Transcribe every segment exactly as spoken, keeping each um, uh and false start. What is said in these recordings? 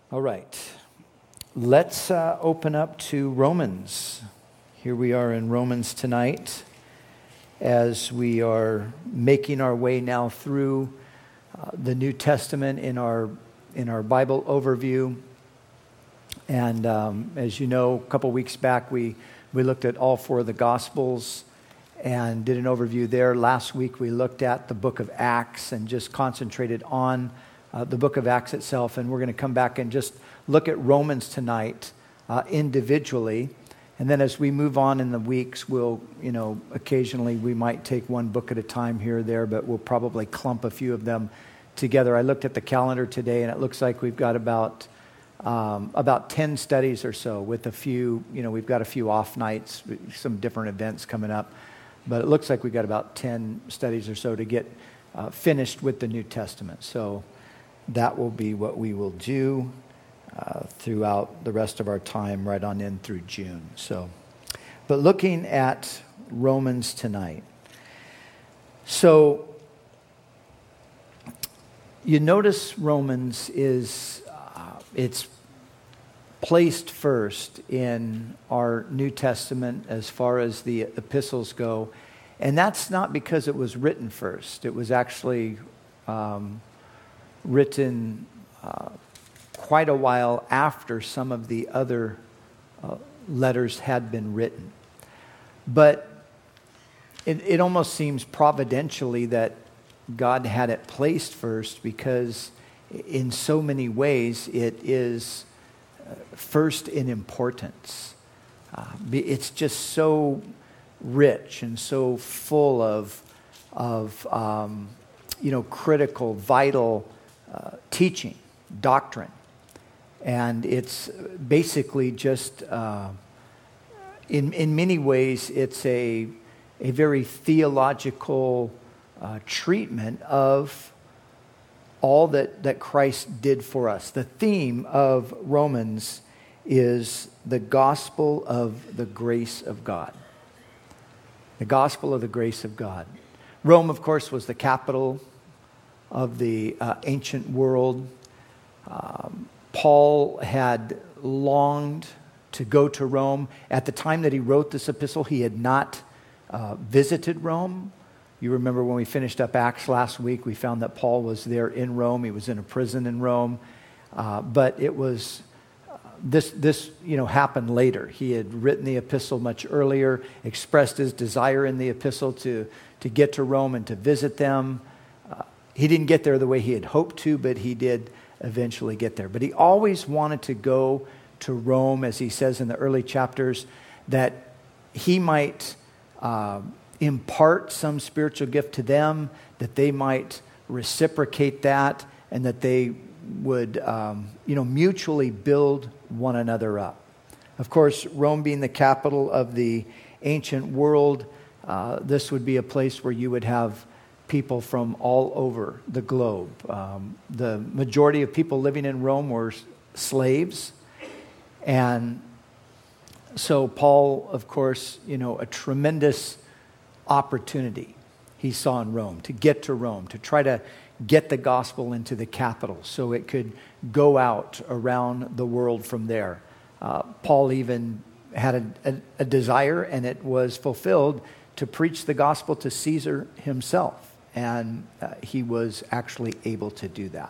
All right, let's uh, open up to Romans. Here we are in Romans tonight as we are making our way now through uh, the New Testament in our in our Bible overview. And um, as you know, a couple weeks back we we looked at all four of the Gospels and did an overview there. Last week we looked at the book of Acts and just concentrated on Uh, the book of Acts itself, and we're going to come back and just look at Romans tonight uh, individually, and then as we move on in the weeks, we'll, you know, occasionally we might take one book at a time here or there, but we'll probably clump a few of them together. I looked at the calendar today, and it looks like we've got about um, about ten studies or so, with a few, you know, we've got a few off nights, some different events coming up, but it looks like we've got about ten studies or so to get uh, finished with the New Testament. So that will be what we will do uh, throughout the rest of our time, right on in through June. So, but looking at Romans tonight. So, you notice Romans is, uh, it's placed first in our New Testament as far as the epistles go. And that's not because it was written first. It was actually Um, written uh, quite a while after some of the other uh, letters had been written. But it, it almost seems providentially that God had it placed first, because in so many ways it is uh, first in importance. Uh, it's just so rich and so full of, of um, you know, critical, vital Uh, teaching, doctrine, and it's basically just uh, in in many ways it's a a very theological uh, treatment of all that that Christ did for us. The theme of Romans is the gospel of the grace of God. The gospel of the grace of God. Rome, of course, was the capital of the uh, ancient world. Um, Paul had longed to go to Rome. At the time that he wrote this epistle, he had not uh, visited Rome. You remember when we finished up Acts last week, we found that Paul was there in Rome. He was in a prison in Rome. Uh, but it was, uh, this, this you know, happened later. He had written the epistle much earlier, expressed his desire in the epistle to, to get to Rome and to visit them. He didn't get there the way he had hoped to, but he did eventually get there. But he always wanted to go to Rome, as he says in the early chapters, that he might uh, impart some spiritual gift to them, that they might reciprocate that, and that they would, um, you know, mutually build one another up. Of course, Rome being the capital of the ancient world, uh, this would be a place where you would have people from all over the globe. Um, the majority of people living in Rome were slaves. And so Paul, of course, you know, a tremendous opportunity he saw in Rome, to get to Rome, to try to get the gospel into the capital so it could go out around the world from there. Uh, Paul even had a, a, a desire, and it was fulfilled, to preach the gospel to Caesar himself. And uh, he was actually able to do that.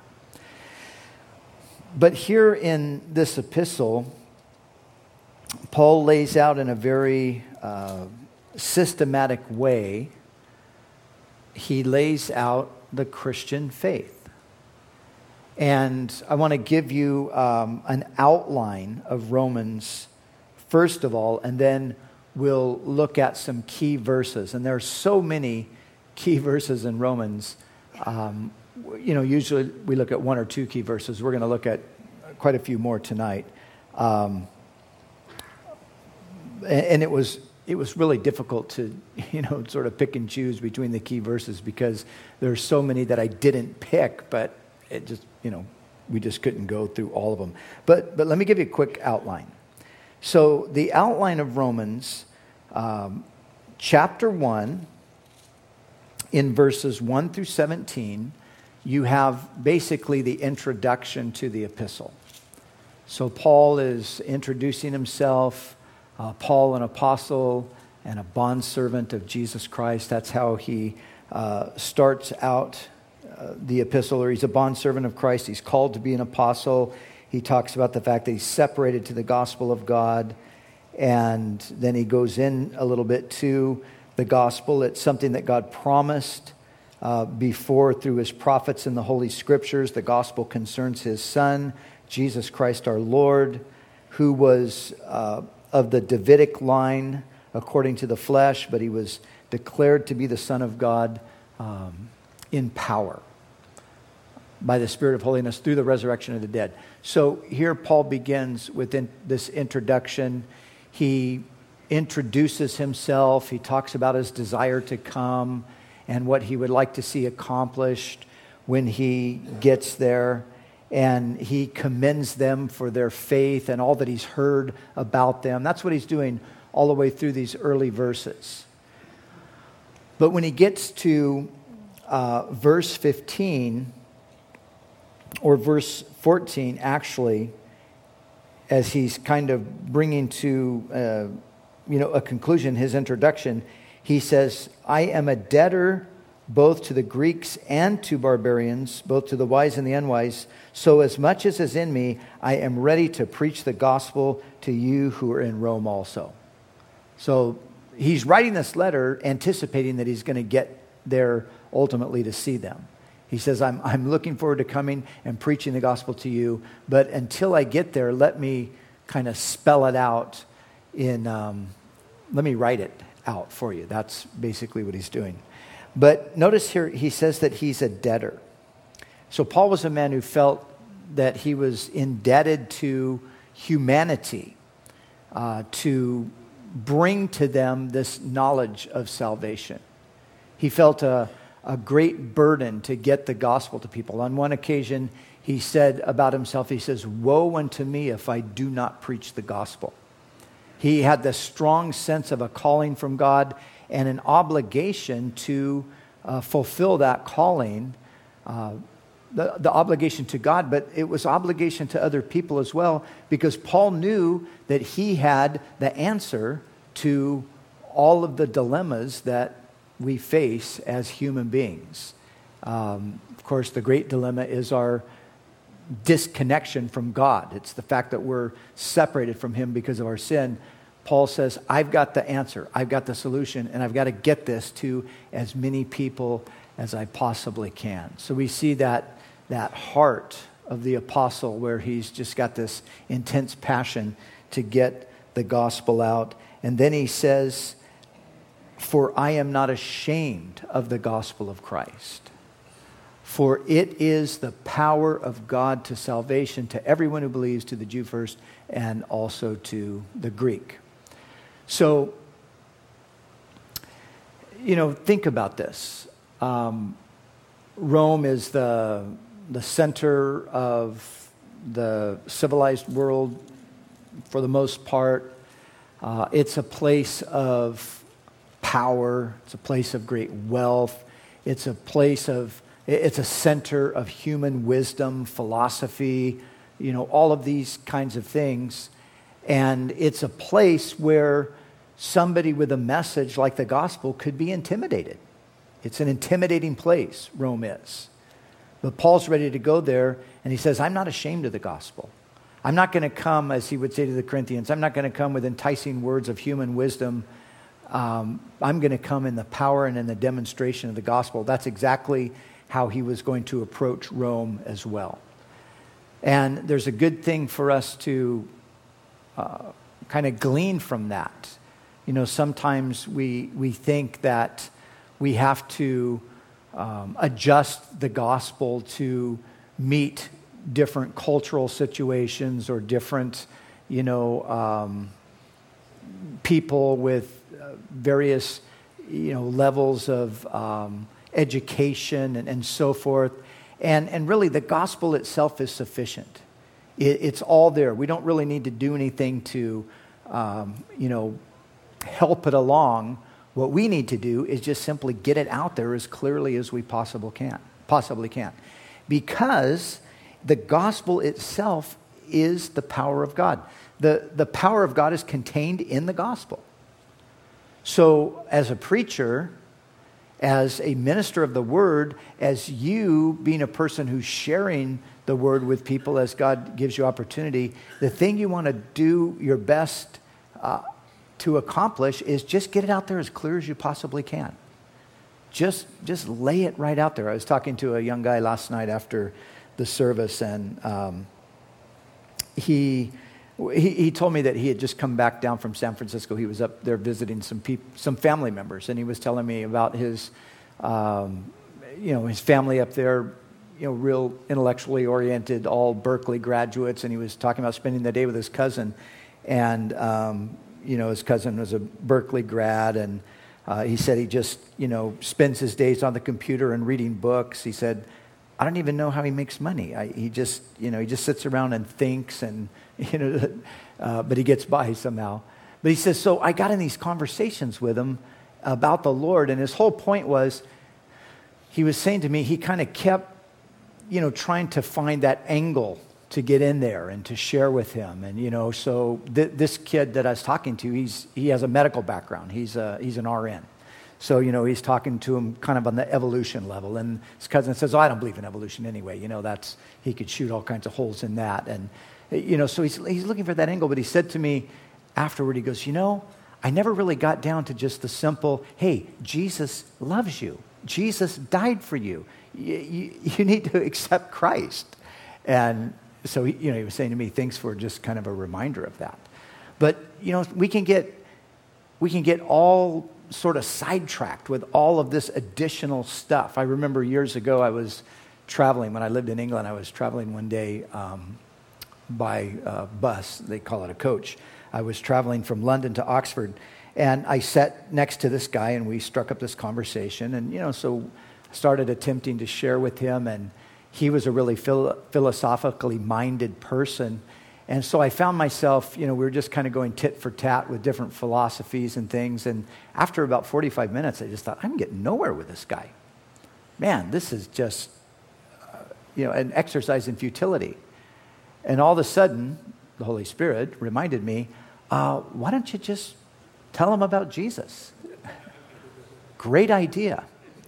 But here in this epistle, Paul lays out in a very uh, systematic way, he lays out the Christian faith. And I want to give you um, an outline of Romans, first of all, and then we'll look at some key verses. And there are so many key verses in Romans. Um, you know, usually we look at one or two key verses. We're going to look at quite a few more tonight. Um, and, and it was it was really difficult to, you know, sort of pick and choose between the key verses, because there's so many that I didn't pick, but it just, you know, we just couldn't go through all of them. But but let me give you a quick outline. So the outline of Romans, um, chapter one, in verses one through seventeen, you have basically the introduction to the epistle. So Paul is introducing himself, uh, Paul, an apostle and a bondservant of Jesus Christ. That's how he uh, starts out uh, the epistle, or he's a bondservant of Christ. He's called to be an apostle. He talks about the fact that he's separated to the gospel of God. And then he goes in a little bit to the gospel. It's something that God promised uh, before through his prophets in the Holy Scriptures. The gospel concerns his Son, Jesus Christ our Lord, who was uh, of the Davidic line according to the flesh, but he was declared to be the Son of God um, in power by the Spirit of holiness through the resurrection of the dead. So here Paul begins with in, this introduction. He introduces himself. He talks about his desire to come and what he would like to see accomplished when he gets there. And he commends them for their faith and all that he's heard about them. That's what he's doing all the way through these early verses. But when he gets to uh, verse fifteen, or verse fourteen, actually, as he's kind of bringing to uh, you know a conclusion, his introduction, he says, I am a debtor both to the Greeks and to barbarians, both to the wise and the unwise. So as much as is in me, I am ready to preach the gospel to you who are in Rome also. So he's writing this letter anticipating that he's going to get there ultimately to see them. He says, I'm, I'm looking forward to coming and preaching the gospel to you, but until I get there, let me kind of spell it out in, um, let me write it out for you. That's basically what he's doing. But notice here, he says that he's a debtor. So Paul was a man who felt that he was indebted to humanity uh, to bring to them this knowledge of salvation. He felt a, a great burden to get the gospel to people. On one occasion, he said about himself, he says, woe unto me if I do not preach the gospel. He had this strong sense of a calling from God and an obligation to uh, fulfill that calling, uh, the, the obligation to God, but it was obligation to other people as well, because Paul knew that he had the answer to all of the dilemmas that we face as human beings. Um, of course, the great dilemma is our disconnection from God. It's the fact that we're separated from him because of our sin. Paul says, I've got the answer, I've got the solution, and I've got to get this to as many people as I possibly can. So we see that, that heart of the apostle where he's just got this intense passion to get the gospel out. And then he says, for I am not ashamed of the gospel of Christ. For it is the power of God to salvation to everyone who believes, to the Jew first, and also to the Greek. So, you know, think about this. Um, Rome is the, the center of the civilized world for the most part. Uh, it's a place of power. It's a place of great wealth. It's a place of, it's a center of human wisdom, philosophy, you know, all of these kinds of things. And it's a place where somebody with a message like the gospel could be intimidated. It's an intimidating place, Rome is. But Paul's ready to go there, and he says, I'm not ashamed of the gospel. I'm not going to come, as he would say to the Corinthians, I'm not going to come with enticing words of human wisdom. Um, I'm going to come in the power and in the demonstration of the gospel. That's exactly how he was going to approach Rome as well. And there's a good thing for us to uh, kind of glean from that. You know, sometimes we we think that we have to um, adjust the gospel to meet different cultural situations or different, you know, um, people with uh, various, you know, levels of um, education and, and so forth. And, and really, the gospel itself is sufficient. It, it's all there. We don't really need to do anything to, um, you know, help it along. What we need to do is just simply get it out there as clearly as we possible can, possibly can. Because the gospel itself is the power of God. The, the power of God is contained in the gospel. So as a preacher, as a minister of the word, as you being a person who's sharing the word with people as God gives you opportunity, the thing you want to do your best uh, to accomplish is just get it out there as clear as you possibly can. Just, just lay it right out there. I was talking to a young guy last night after the service, and um, he, he he told me that he had just come back down from San Francisco. He was up there visiting some people, some family members, and he was telling me about his, um, you know, his family up there, you know, real intellectually oriented, all Berkeley graduates, and he was talking about spending the day with his cousin, and um, you know, his cousin was a Berkeley grad, and uh, he said he just, you know, spends his days on the computer and reading books. He said, I don't even know how he makes money. I, he just, you know, he just sits around and thinks, and you know, uh, but he gets by somehow. But he says, so I got in these conversations with him about the Lord, and his whole point was, he was saying to me, he kind of kept, you know, trying to find that angle to get in there and to share with him. And, you know, so th- this kid that I was talking to, he's he has a medical background. He's a, he's an R N. So, you know, he's talking to him kind of on the evolution level. And his cousin says, oh, I don't believe in evolution anyway. You know, that's, he could shoot all kinds of holes in that. And, you know, so he's, he's looking for that angle. But he said to me afterward, he goes, you know, I never really got down to just the simple, hey, Jesus loves you. Jesus died for you. You, you, you need to accept Christ. And so, he, you know, he was saying to me, thanks for just kind of a reminder of that. But, you know, we can get, we can get all sort of sidetracked with all of this additional stuff. I remember years ago I was traveling, when I lived in England, I was traveling one day um, by uh, bus. They call it a coach. I was traveling from London to Oxford, and I sat next to this guy, and we struck up this conversation. And, you know, so I started attempting to share with him, and he was a really philo- philosophically minded person. And so I found myself, you know, we were just kind of going tit for tat with different philosophies and things. And after about forty-five minutes, I just thought, I'm getting nowhere with this guy. Man, this is just, uh, you know, an exercise in futility. And all of a sudden, the Holy Spirit reminded me, uh, why don't you just tell him about Jesus? Great idea.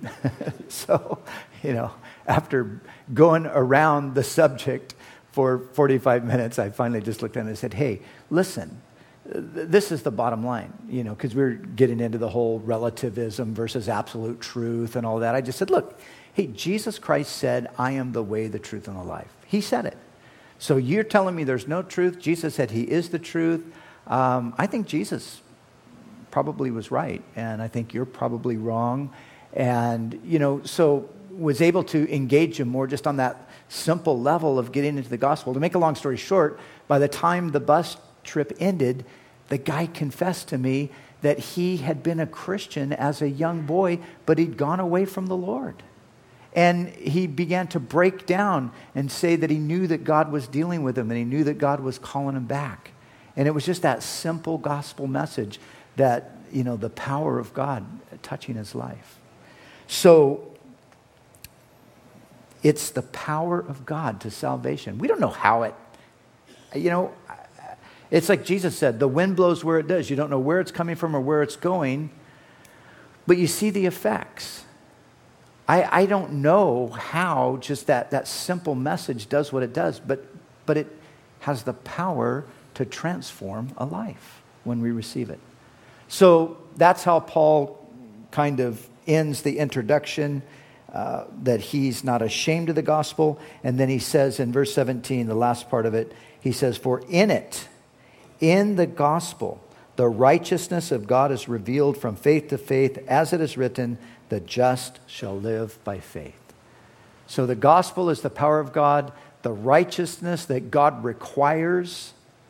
So, you know, after going around the subject for forty-five minutes, I finally just looked at him and said, hey, listen, this is the bottom line, you know, because we we're getting into the whole relativism versus absolute truth and all that. I just said, look, hey, Jesus Christ said, I am the way, the truth, and the life. He said it. So you're telling me there's no truth? Jesus said he is the truth. Um, I think Jesus probably was right, and I think you're probably wrong. And, you know, so was able to engage him more just on that simple level of getting into the gospel. To make a long story short, by the time the bus trip ended, the guy confessed to me that he had been a Christian as a young boy, but he'd gone away from the Lord. And he began to break down and say that he knew that God was dealing with him, and he knew that God was calling him back. And it was just that simple gospel message that, you know, the power of God touching his life. So it's the power of God to salvation. We don't know how it, you know, it's like Jesus said, the wind blows where it does. You don't know where it's coming from or where it's going, but you see the effects. I, I don't know how just that, that simple message does what it does, but, but it has the power to transform a life when we receive it. So that's how Paul kind of ends the introduction, uh, that he's not ashamed of the gospel. And then he says in verse seventeen, the last part of it, he says, for in it, in the gospel, the righteousness of God is revealed from faith to faith, as it is written, the just shall live by faith. So the gospel is the power of God, the righteousness that God requires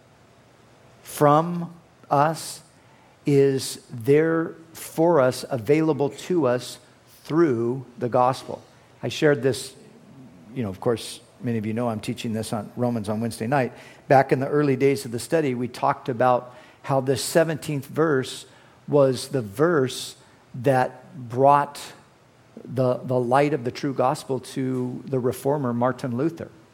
from us is there for us, available to us through the gospel. I shared this, you know, of course, many of you know I'm teaching this on Romans on Wednesday night. Back in the early days of the study, we talked about how this seventeenth verse was the verse that brought the, the light of the true gospel to the reformer Martin Luther.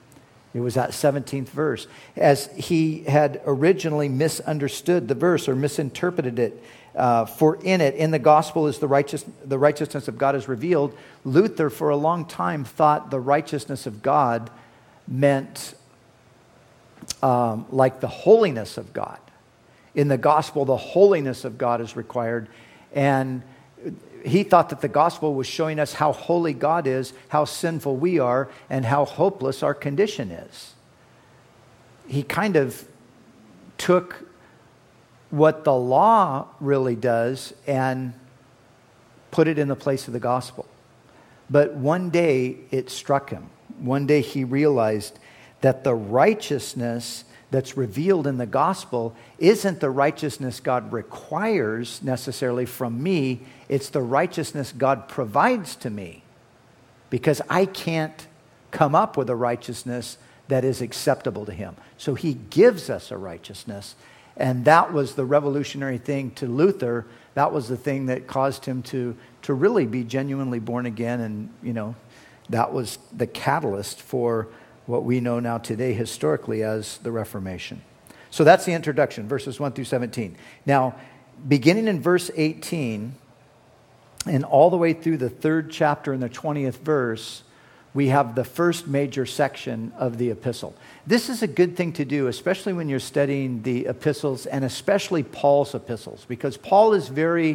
It was that seventeenth verse. As he had originally misunderstood the verse or misinterpreted it, uh, for in it, in the gospel is the righteous, the righteousness of God is revealed. Luther, for a long time, thought the righteousness of God meant um, like the holiness of God. In the gospel, the holiness of God is required. And he thought that the gospel was showing us how holy God is, how sinful we are, and how hopeless our condition is. He kind of took what the law really does and put it in the place of the gospel. But one day it struck him. One day he realized that the righteousness that's revealed in the gospel isn't the righteousness God requires necessarily from me. It's the righteousness God provides to me, because I can't come up with a righteousness that is acceptable to him. So he gives us a righteousness, and that was the revolutionary thing to Luther. That was the thing that caused him to, to really be genuinely born again, and you know, that was the catalyst for what we know now today historically as the Reformation. So that's the introduction, verses one through seventeen. Now, beginning in verse eighteen and all the way through the third chapter and the twentieth verse, we have the first major section of the epistle. This is a good thing to do, especially when you're studying the epistles, and especially Paul's epistles, because Paul is very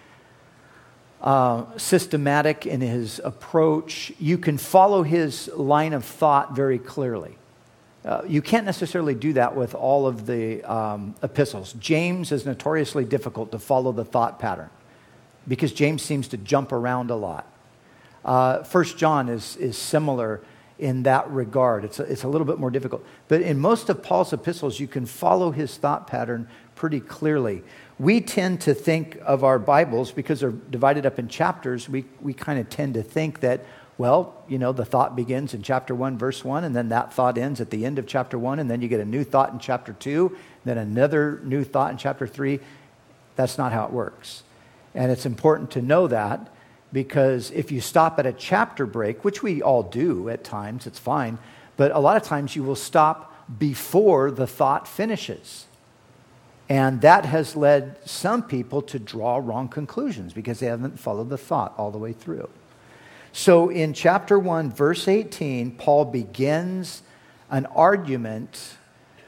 Uh, systematic in his approach. You can follow his line of thought very clearly. Uh, you can't necessarily do that with all of the um, epistles. James is notoriously difficult to follow the thought pattern because James seems to jump around a lot. Uh, First John is is similar in that regard. It's a, it's a little bit more difficult. But in most of Paul's epistles, you can follow his thought pattern pretty clearly. We tend to think of our Bibles, because they're divided up in chapters, we, we kind of tend to think that, well, you know, the thought begins in chapter one, verse one, and then that thought ends at the end of chapter one, and then you get a new thought in chapter two, then another new thought in chapter three. That's not how it works. And it's important to know that, because if you stop at a chapter break, which we all do at times, it's fine, but a lot of times you will stop before the thought finishes. And that has led some people to draw wrong conclusions because they haven't followed the thought all the way through. So in chapter one, verse eighteen, Paul begins an argument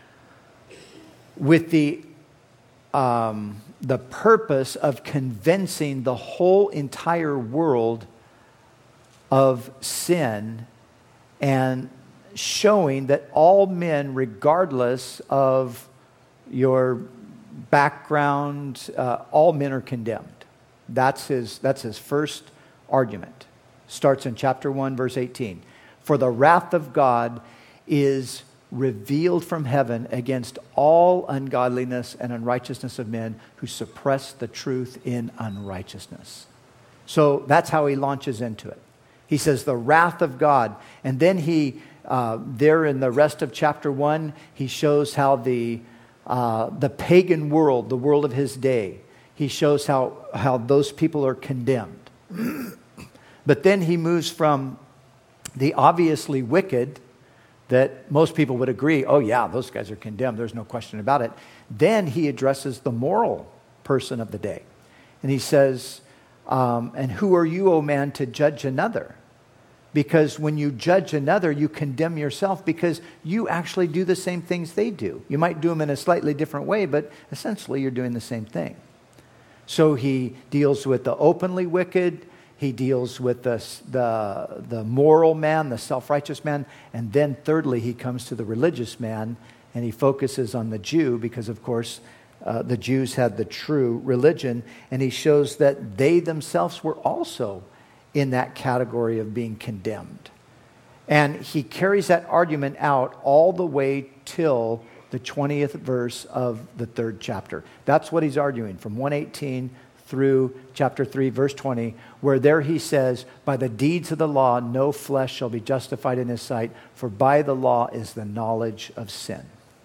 with the, um, the purpose of convincing the whole entire world of sin and showing that all men, regardless of your background, uh, all men are condemned. That's his, that's his first argument. Starts in chapter one, verse eighteen. For the wrath of God is revealed from heaven against all ungodliness and unrighteousness of men who suppress the truth in unrighteousness. So that's how he launches into it. He says the wrath of God. And then he, uh, there in the rest of chapter one, he shows how the Uh, the pagan world, the world of his day, he shows how, how those people are condemned. But then he moves from the obviously wicked, that most people would agree, oh yeah, those guys are condemned, there's no question about it. Then he addresses the moral person of the day. And he says, um, and who are you, O man, to judge another? Because when you judge another, you condemn yourself, because you actually do the same things they do. You might do them in a slightly different way, but essentially you're doing the same thing. So he deals with the openly wicked, he deals with the, the, the moral man, the self-righteous man, and then thirdly he comes to the religious man, and he focuses on the Jew, because of course uh, the Jews had the true religion, and he shows that they themselves were also in that category of being condemned. And he carries that argument out all the way till the twentieth verse of the third chapter. That's what he's arguing from one eighteen through chapter three, verse twenty, where there he says, by the deeds of the law, no flesh shall be justified in his sight, for by the law is the knowledge of sin.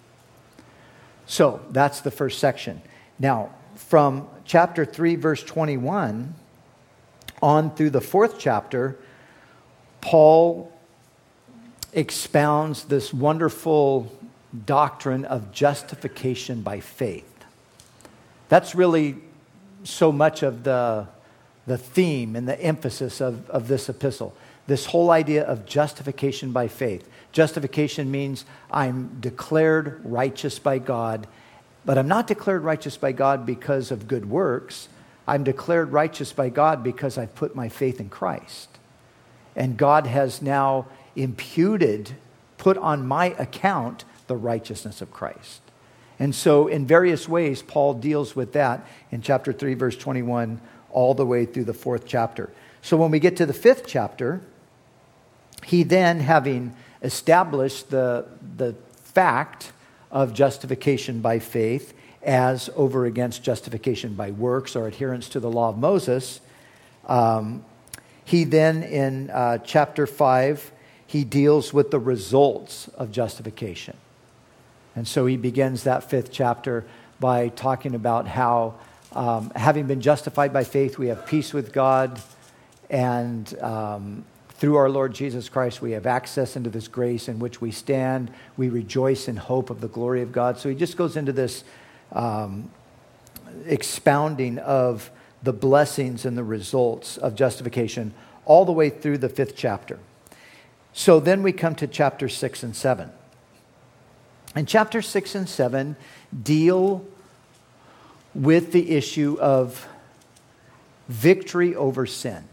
So that's the first section. Now, from chapter three, verse twenty-one, on through the fourth chapter, Paul expounds this wonderful doctrine of justification by faith. That's really so much of the, the theme and the emphasis of, of this epistle. This whole idea of justification by faith. Justification means I'm declared righteous by God, but I'm not declared righteous by God because of good works. I'm declared righteous by God because I've put my faith in Christ. And God has now imputed, put on my account, the righteousness of Christ. And so in various ways, Paul deals with that in chapter three, verse twenty-one, all the way through the fourth chapter. So when we get to the fifth chapter, he then, having established the, the fact of justification by faith as over against justification by works or adherence to the law of Moses, um, he then in uh, chapter five, he deals with the results of justification. And so he begins that fifth chapter by talking about how, um, having been justified by faith, we have peace with God, and um, through our Lord Jesus Christ, we have access into this grace in which we stand. We rejoice in hope of the glory of God. So he just goes into this um, expounding of the blessings and the results of justification all the way through the fifth chapter. So then we come to chapter six and seven. And chapter six and seven deal with the issue of victory over sin.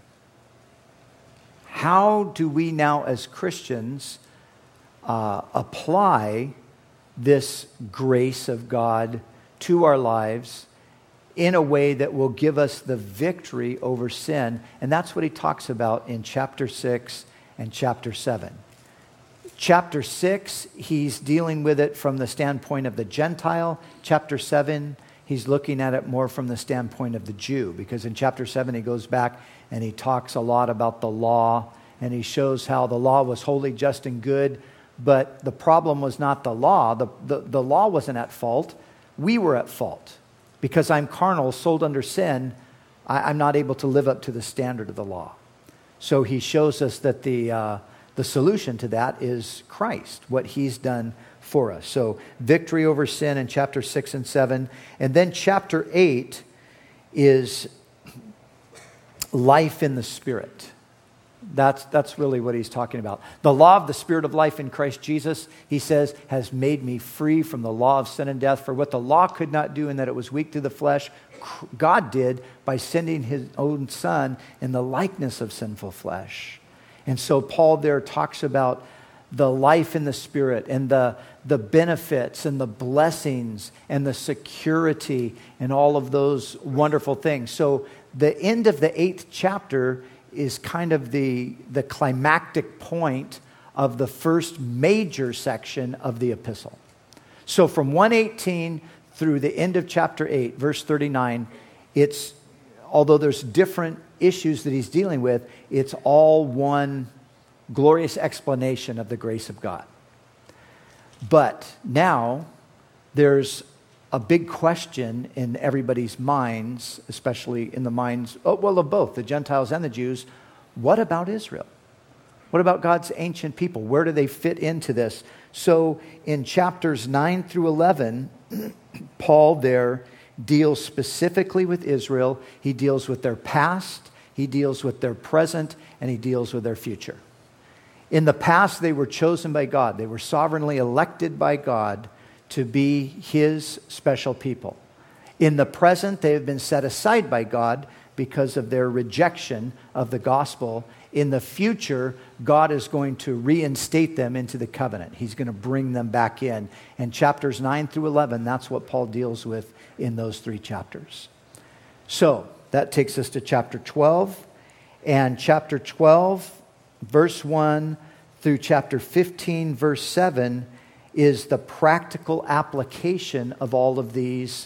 How do we now as Christians uh, apply this grace of God to our lives in a way that will give us the victory over sin? And that's what he talks about in chapter six and chapter seven. Chapter six, he's dealing with it from the standpoint of the Gentile. Chapter seven, he's looking at it more from the standpoint of the Jew, because in chapter seven he goes back and he talks a lot about the law, and he shows how the law was holy, just, and good, but the problem was not the law. The, the, the law wasn't at fault. We were at fault. Because I'm carnal, sold under sin, I, I'm not able to live up to the standard of the law. So he shows us that the... Uh, The solution to that is Christ, what he's done for us. So victory over sin in chapter six and seven. And then chapter eight is life in the Spirit. That's, that's really what he's talking about. The law of the Spirit of life in Christ Jesus, he says, has made me free from the law of sin and death. For what the law could not do in that it was weak through the flesh, God did by sending his own Son in the likeness of sinful flesh. And so Paul there talks about the life in the Spirit and the, the benefits and the blessings and the security and all of those wonderful things. So the end of the eighth chapter is kind of the, the climactic point of the first major section of the epistle. So from one eighteen through the end of chapter eight, verse thirty-nine, it's, although there's different issues that he's dealing with, it's all one glorious explanation of the grace of God. But now there's a big question in everybody's minds, especially in the minds, oh, well, of both the Gentiles and the Jews. What about Israel? What about God's ancient people? Where do they fit into this? So in chapters nine through eleven, Paul there deals specifically with Israel. He deals with their past, he deals with their present, and he deals with their future. In the past, they were chosen by God. They were sovereignly elected by God to be his special people. In the present, they have been set aside by God because of their rejection of the gospel. In the future, God is going to reinstate them into the covenant. He's going to bring them back in. And chapters nine through eleven, that's what Paul deals with in those three chapters. So that takes us to chapter twelve. And chapter twelve, verse one through chapter fifteen, verse seven, is the practical application of all of these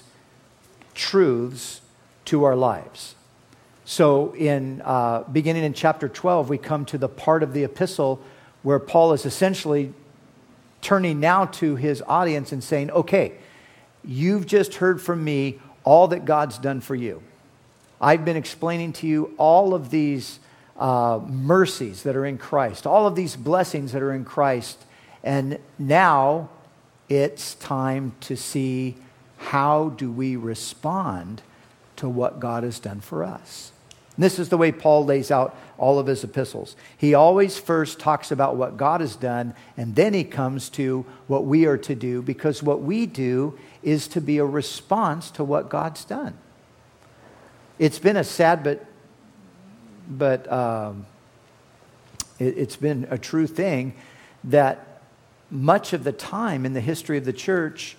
truths to our lives. So in uh, beginning in chapter twelve, we come to the part of the epistle where Paul is essentially turning now to his audience and saying, okay, you've just heard from me all that God's done for you. I've been explaining to you all of these uh, mercies that are in Christ, all of these blessings that are in Christ. And now it's time to see, how do we respond to what God has done for us? And this is the way Paul lays out all of his epistles. He always first talks about what God has done, and then he comes to what we are to do, because what we do is to be a response to what God's done. It's been a sad but but um, it, it's been a true thing that much of the time in the history of the church,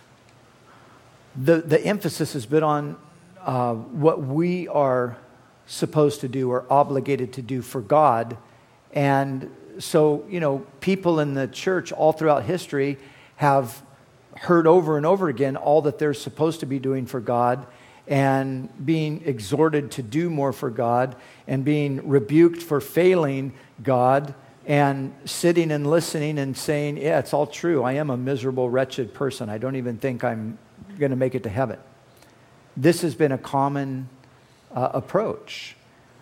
the, the emphasis has been on uh, what we are supposed to do or obligated to do for God. And so, you know, people in the church all throughout history have heard over and over again all that they're supposed to be doing for God, and being exhorted to do more for God, and being rebuked for failing God, and sitting and listening and saying, yeah, it's all true. I am a miserable, wretched person. I don't even think I'm going to make it to heaven. This has been a common uh, approach,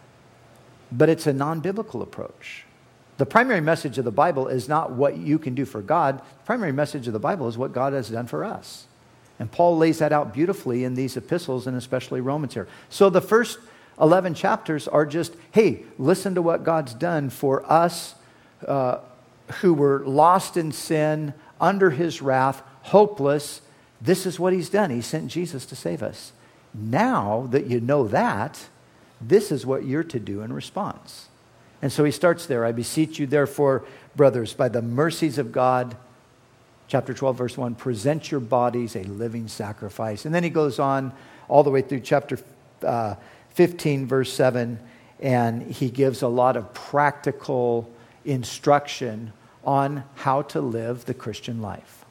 but it's a non-biblical approach. The primary message of the Bible is not what you can do for God. The primary message of the Bible is what God has done for us. And Paul lays that out beautifully in these epistles, and especially Romans here. So the first eleven chapters are just, hey, listen to what God's done for us uh, who were lost in sin, under his wrath, hopeless. This is what he's done. He sent Jesus to save us. Now that you know that, this is what you're to do in response. And so he starts there. I beseech you, therefore, brothers, by the mercies of God, chapter twelve, verse one, present your bodies a living sacrifice. And then he goes on all the way through chapter uh, fifteen, verse seven, and he gives a lot of practical instruction on how to live the Christian life.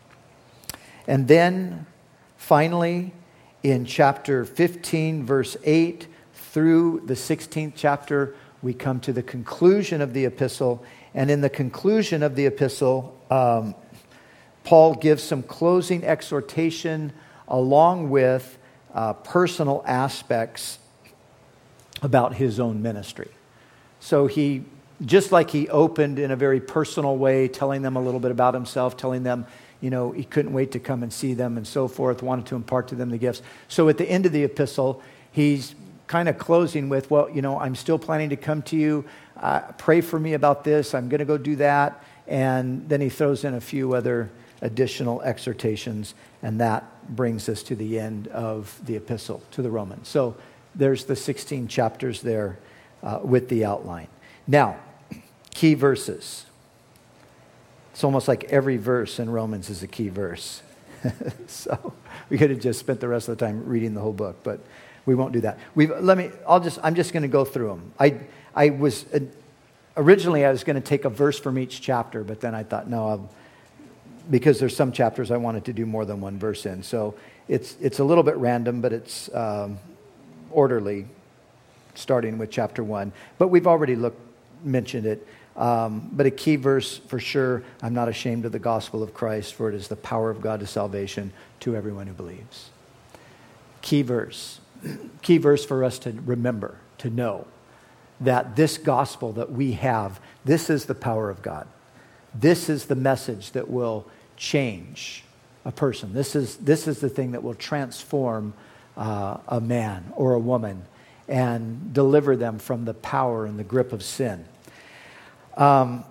And then finally, in chapter fifteen, verse eight, through the sixteenth chapter, we come to the conclusion of the epistle. And in the conclusion of the epistle, um, Paul gives some closing exhortation along with uh, personal aspects about his own ministry. So he, just like he opened in a very personal way, telling them a little bit about himself, telling them, you know, he couldn't wait to come and see them and so forth, wanted to impart to them the gifts. So at the end of the epistle, he's kind of closing with, well, you know, I'm still planning to come to you. Uh, pray for me about this. I'm going to go do that. And then he throws in a few other additional exhortations, and that brings us to the end of the epistle to the Romans. So there's the sixteen chapters there uh, with the outline. Now, key verses. It's almost like every verse in Romans is a key verse. So we could have just spent the rest of the time reading the whole book, but we won't do that. We've, let me. I'll just. I'm just going to go through them. I. I was uh, originally I was going to take a verse from each chapter, but then I thought, no, I'll, because there's some chapters I wanted to do more than one verse in. So it's it's a little bit random, but it's um, orderly, starting with chapter one. But we've already looked mentioned it. Um, but a key verse for sure, I'm not ashamed of the gospel of Christ, for it is the power of God to salvation to everyone who believes. Key verse. Key verse for us to remember, to know that this gospel that we have, this is the power of God. This is the message that will change a person. This is, this is the thing that will transform uh, a man or a woman and deliver them from the power and the grip of sin. Um,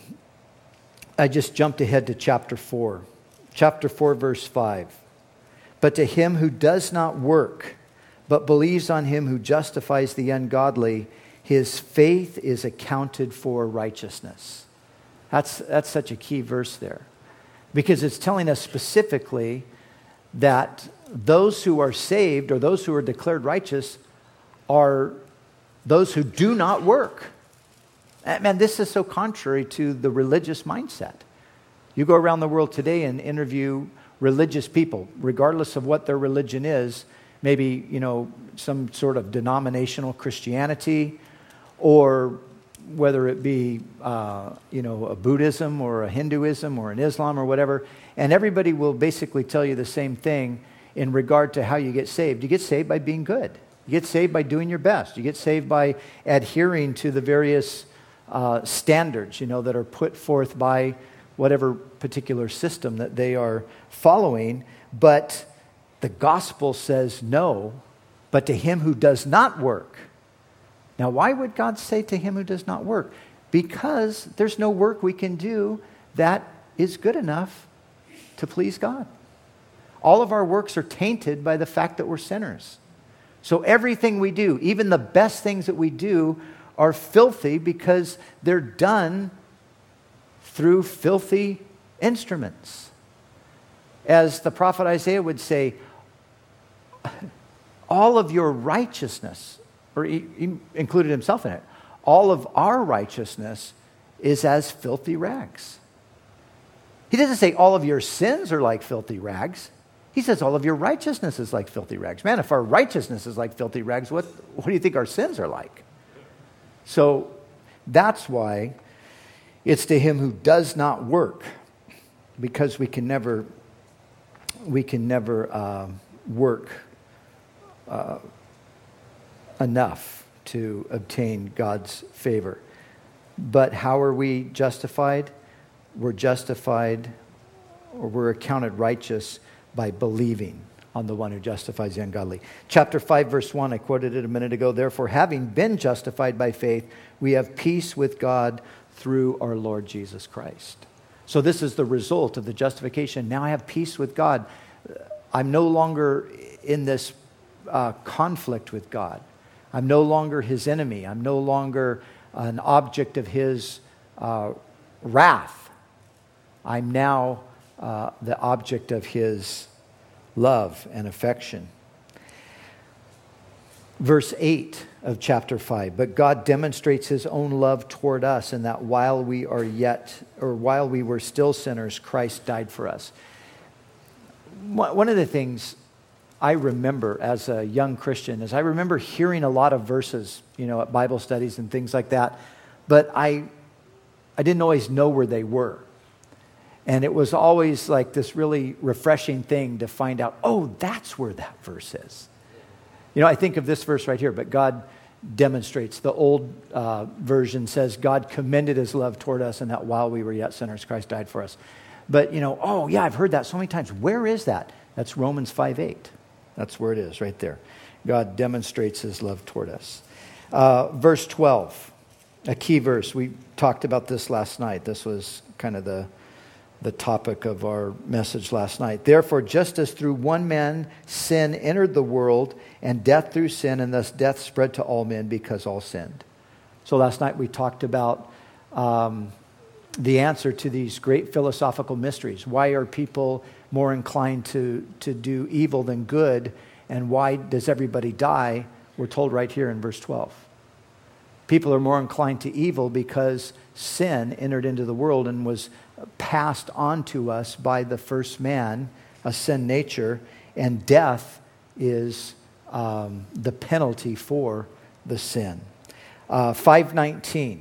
I just jumped ahead to chapter four. Chapter four, verse five. But to him who does not work, but believes on him who justifies the ungodly, his faith is accounted for righteousness. That's, that's such a key verse there. Because it's telling us specifically that those who are saved, or those who are declared righteous, are those who do not work. Man, this is so contrary to the religious mindset. You go around the world today and interview religious people, regardless of what their religion is, maybe, you know, some sort of denominational Christianity, or whether it be, uh, you know, a Buddhism or a Hinduism or an Islam or whatever, and everybody will basically tell you the same thing in regard to how you get saved. You get saved by being good. You get saved by doing your best. You get saved by adhering to the various uh, standards, you know, that are put forth by whatever particular system that they are following. But the gospel says no, but to him who does not work. Now, why would God say to him who does not work? Because there's no work we can do that is good enough to please God. All of our works are tainted by the fact that we're sinners. So everything we do, even the best things that we do, are filthy because they're done through filthy instruments. As the prophet Isaiah would say, all of your righteousness, or he, he included himself in it, all of our righteousness is as filthy rags. He doesn't say all of your sins are like filthy rags. He says all of your righteousness is like filthy rags. Man, if our righteousness is like filthy rags, what, what do you think our sins are like? So that's why it's to him who does not work, because we can never, we can never uh, work uh, enough to obtain God's favor. But how are we justified? We're justified, or we're accounted righteous by believing on the one who justifies the ungodly. Chapter five, verse one, I quoted it a minute ago. Therefore, having been justified by faith, we have peace with God through our Lord Jesus Christ. So this is the result of the justification. Now I have peace with God. I'm no longer in this uh, conflict with God. I'm no longer his enemy. I'm no longer an object of his uh, wrath. I'm now uh, the object of his love and affection. Verse eight of chapter five. But God demonstrates his own love toward us, in that while we are yet, or while we were still sinners, Christ died for us. One of the things I remember as a young Christian is I remember hearing a lot of verses, you know, at Bible studies and things like that, but I, I didn't always know where they were. And it was always like this really refreshing thing to find out, oh, that's where that verse is. You know, I think of this verse right here, but God demonstrates. The old uh, version says, God commended his love toward us, and that while we were yet sinners, Christ died for us. But, you know, oh, yeah, I've heard that so many times. Where is that? That's Romans five eight. That's where it is, right there. God demonstrates his love toward us. Uh, verse twelve, a key verse. We talked about this last night. This was kind of the, the topic of our message last night. Therefore, just as through one man sin entered the world, and death through sin, and thus death spread to all men because all sinned. So last night we talked about um, the answer to these great philosophical mysteries. Why are people more inclined to, to do evil than good? And why does everybody die? We're told right here in verse twelve. People are more inclined to evil because sin entered into the world and was passed on to us by the first man, a sin nature, and death is um, the penalty for the sin. Uh, five nineteen.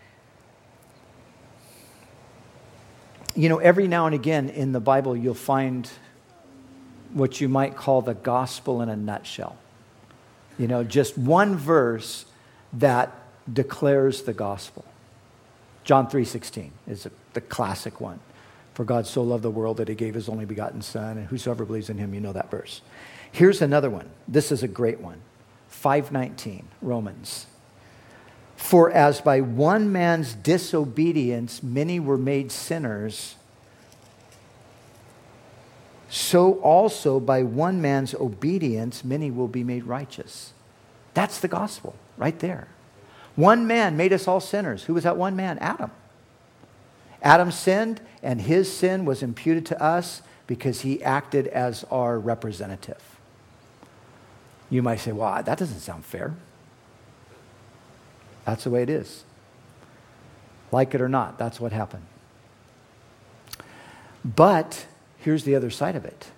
You know, every now and again in the Bible you'll find what you might call the gospel in a nutshell. You know, just one verse that declares the gospel. John three sixteen is a, the classic one. For God so loved the world that he gave his only begotten Son, and whosoever believes in him, you know that verse. Here's another one. This is a great one. five nineteen, Romans. For as by one man's disobedience many were made sinners, so also by one man's obedience many will be made righteous. That's the gospel right there. One man made us all sinners. Who was that one man? Adam. Adam sinned, and his sin was imputed to us because he acted as our representative. You might say, well, that doesn't sound fair. That's the way it is. Like it or not, that's what happened. But here's the other side of it.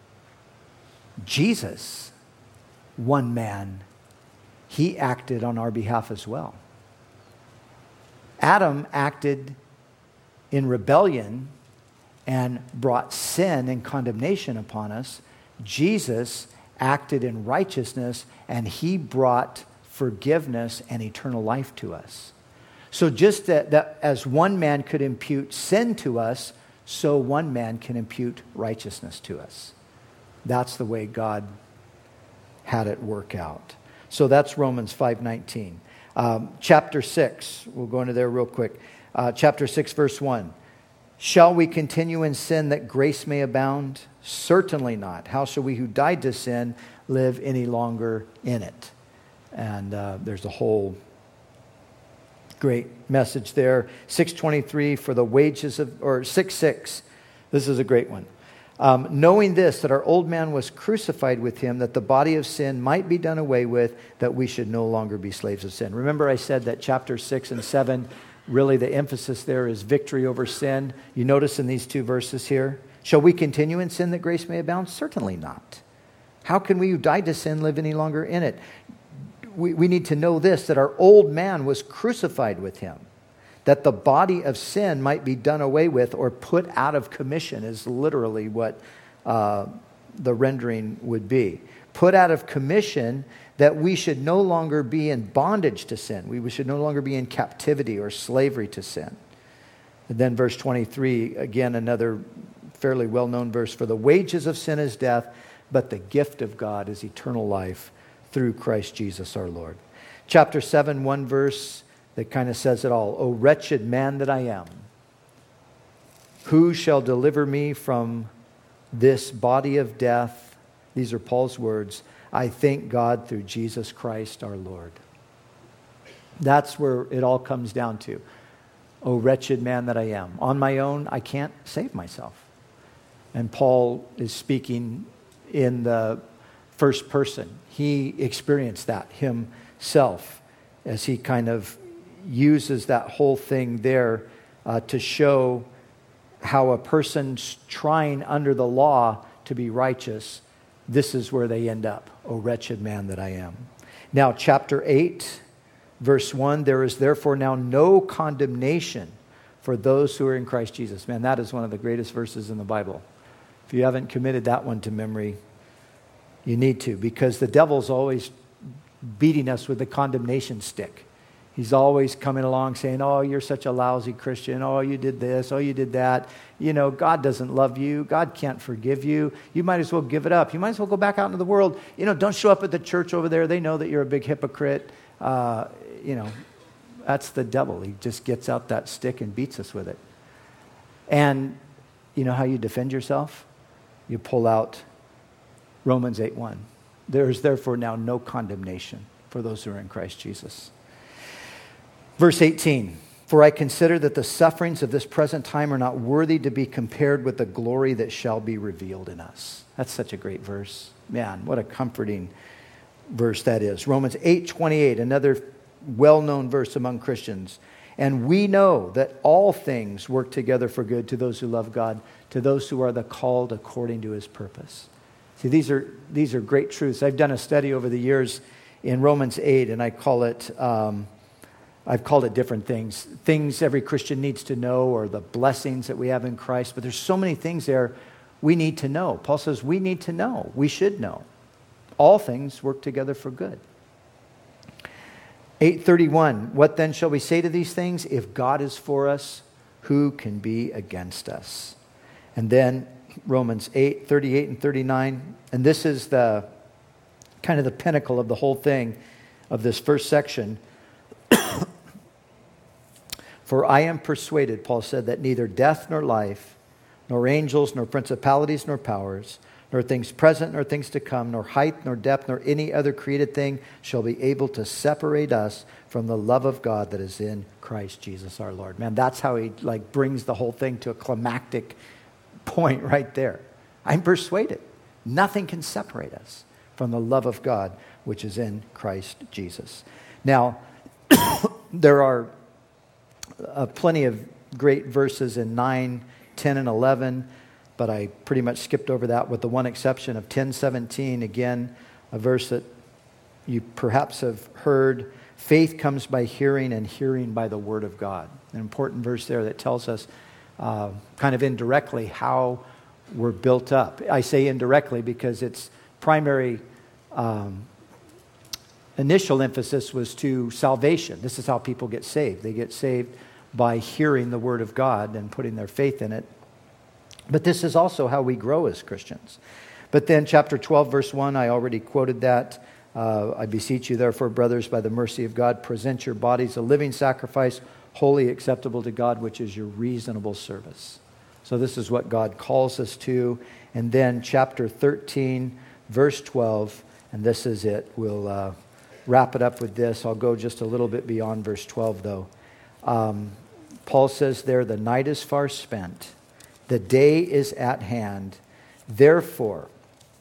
Jesus, one man, he acted on our behalf as well. Adam acted in rebellion and brought sin and condemnation upon us. Jesus acted in righteousness, and he brought forgiveness and eternal life to us. So just that, that as one man could impute sin to us, so one man can impute righteousness to us. That's the way God had it work out. So that's Romans five nineteen. Um, chapter six, we'll go into there real quick. Uh, chapter six, verse one. Shall we continue in sin that grace may abound? Certainly not. How shall we who died to sin live any longer in it? And uh, there's a whole great message there. six twenty-three, for the wages of, or six six. This is a great one. Um, knowing this, that our old man was crucified with him, that the body of sin might be done away with, that we should no longer be slaves of sin. Remember I said that chapter six and seven, really the emphasis there is victory over sin. You notice in these two verses here, shall we continue in sin that grace may abound? Certainly not. How can we who died to sin live any longer in it? We, we need to know this, that our old man was crucified with him, that the body of sin might be done away with or put out of commission is literally what uh, the rendering would be. Put out of commission, that we should no longer be in bondage to sin. We should no longer be in captivity or slavery to sin. And then verse twenty-three, again, another fairly well-known verse. For the wages of sin is death, but the gift of God is eternal life through Christ Jesus our Lord. Chapter seven, one verse that kind of says it all. O wretched man that I am, who shall deliver me from this body of death? These are Paul's words. I thank God through Jesus Christ our Lord. That's where it all comes down to. O wretched man that I am. On my own, I can't save myself. And Paul is speaking in the first person. He experienced that himself as he kind of uses that whole thing there uh, to show how a person's trying under the law to be righteous, this is where they end up. O wretched man that I am. Now, chapter eight, verse one, there is therefore now no condemnation for those who are in Christ Jesus. Man, that is one of the greatest verses in the Bible. If you haven't committed that one to memory, you need to, because the devil's always beating us with the condemnation stick. He's always coming along saying, oh, you're such a lousy Christian. Oh, you did this. Oh, you did that. You know, God doesn't love you. God can't forgive you. You might as well give it up. You might as well go back out into the world. You know, don't show up at the church over there. They know that you're a big hypocrite. Uh, you know, that's the devil. He just gets out that stick and beats us with it. And you know how you defend yourself? You pull out Romans eight one. There is therefore now no condemnation for those who are in Christ Jesus. Verse eighteen, for I consider that the sufferings of this present time are not worthy to be compared with the glory that shall be revealed in us. That's such a great verse. Man, what a comforting verse that is. Romans eight twenty-eight, another well-known verse among Christians. And we know that all things work together for good to those who love God, to those who are the called according to his purpose. See, these are these are great truths. I've done a study over the years in Romans eight, and I call it... Um, I've called it different things. Things every Christian needs to know, or the blessings that we have in Christ. But there's so many things there we need to know. Paul says we need to know. We should know. All things work together for good. eight thirty-one, what then shall we say to these things? If God is for us, who can be against us? And then Romans eight thirty-eight and thirty-nine. And this is the kind of the pinnacle of the whole thing of this first section. For I am persuaded, Paul said, that neither death nor life, nor angels, nor principalities, nor powers, nor things present, nor things to come, nor height, nor depth, nor any other created thing shall be able to separate us from the love of God that is in Christ Jesus our Lord. Man, that's how he like brings the whole thing to a climactic point right there. I'm persuaded nothing can separate us from the love of God which is in Christ Jesus. Now, there are Uh, plenty of great verses in nine, ten, and eleven, but I pretty much skipped over that with the one exception of ten seventeen. Again, a verse that you perhaps have heard. Faith comes by hearing, and hearing by the word of God. An important verse there that tells us uh, kind of indirectly how we're built up. I say indirectly because it's primary um, initial emphasis was to salvation. This is how people get saved. They get saved by hearing the Word of God and putting their faith in it. But this is also how we grow as Christians. But then chapter twelve, verse one, I already quoted that. Uh, I beseech you, therefore, brothers, by the mercy of God, present your bodies a living sacrifice, wholly acceptable to God, which is your reasonable service. So this is what God calls us to. And then chapter thirteen, verse twelve, and this is it. We'll uh, wrap it up with this. I'll go just a little bit beyond verse twelve, though. Um, Paul says there, the night is far spent, the day is at hand. Therefore,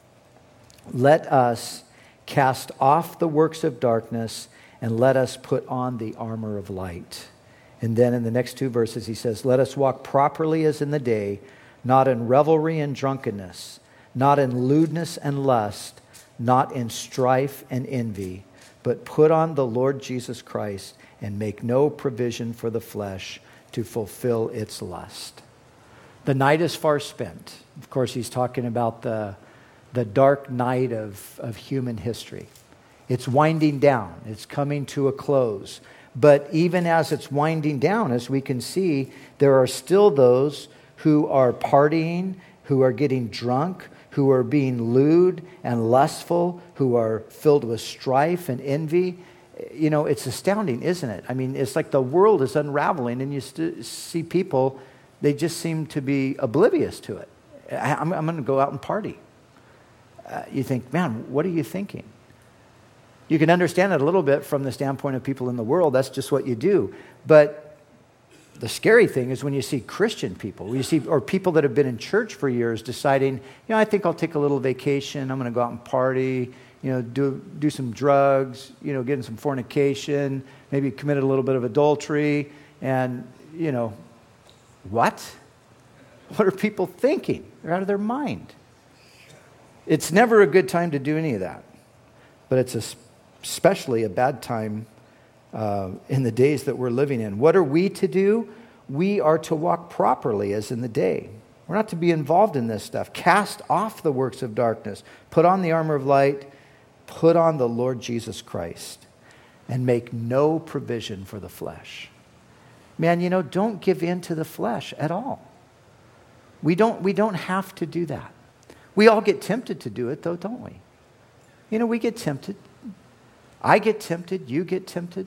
let us cast off the works of darkness and let us put on the armor of light. And then in the next two verses he says, let us walk properly as in the day, not in revelry and drunkenness, not in lewdness and lust, not in strife and envy, but put on the Lord Jesus Christ and make no provision for the flesh to fulfill its lust. The night is far spent. Of course, he's talking about the, the dark night of, of human history. It's winding down. It's coming to a close. But even as it's winding down, as we can see, there are still those who are partying, who are getting drunk, who are being lewd and lustful, who are filled with strife and envy. You know, it's astounding, isn't it? I mean, it's like the world is unraveling and you st- see people, they just seem to be oblivious to it. I, I'm, I'm going to go out and party. Uh, you think, man, what are you thinking? You can understand it a little bit from the standpoint of people in the world. That's just what you do. But the scary thing is when you see Christian people, you see, or people that have been in church for years deciding, you know, I think I'll take a little vacation. I'm going to go out and party, you know, do do some drugs, you know, get in some fornication, maybe commit a little bit of adultery. And, you know, what? What are people thinking? They're out of their mind. It's never a good time to do any of that. But it's a especially a bad time uh, in the days that we're living in. What are we to do? We are to walk properly as in the day. We're not to be involved in this stuff. Cast off the works of darkness. Put on the armor of light. Put on the Lord Jesus Christ. And make no provision for the flesh. Man, you know, don't give in to the flesh at all. We don't, we don't have to do that. We all get tempted to do it, though, don't we? You know, we get tempted. I get tempted. You get tempted.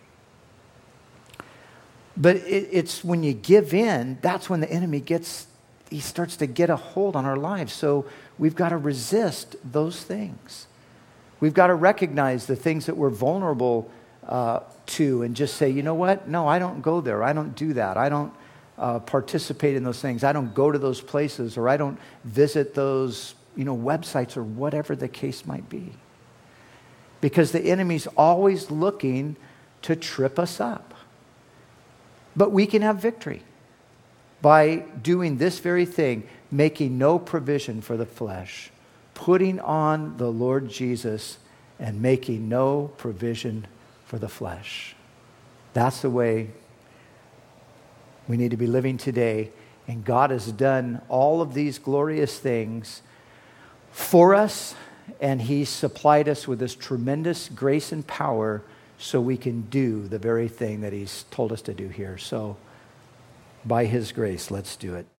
But it, it's when you give in, that's when the enemy gets, he starts to get a hold on our lives. So we've got to resist those things. We've got to recognize the things that we're vulnerable uh, to and just say, you know what? No, I don't go there. I don't do that. I don't uh, participate in those things. I don't go to those places, or I don't visit those, you know, websites, or whatever the case might be. Because the enemy's always looking to trip us up. But we can have victory by doing this very thing, making no provision for the flesh, putting on the Lord Jesus and making no provision for the flesh. That's the way we need to be living today. And God has done all of these glorious things for us, and He's supplied us with this tremendous grace and power so we can do the very thing that He's told us to do here. So, by His grace, let's do it.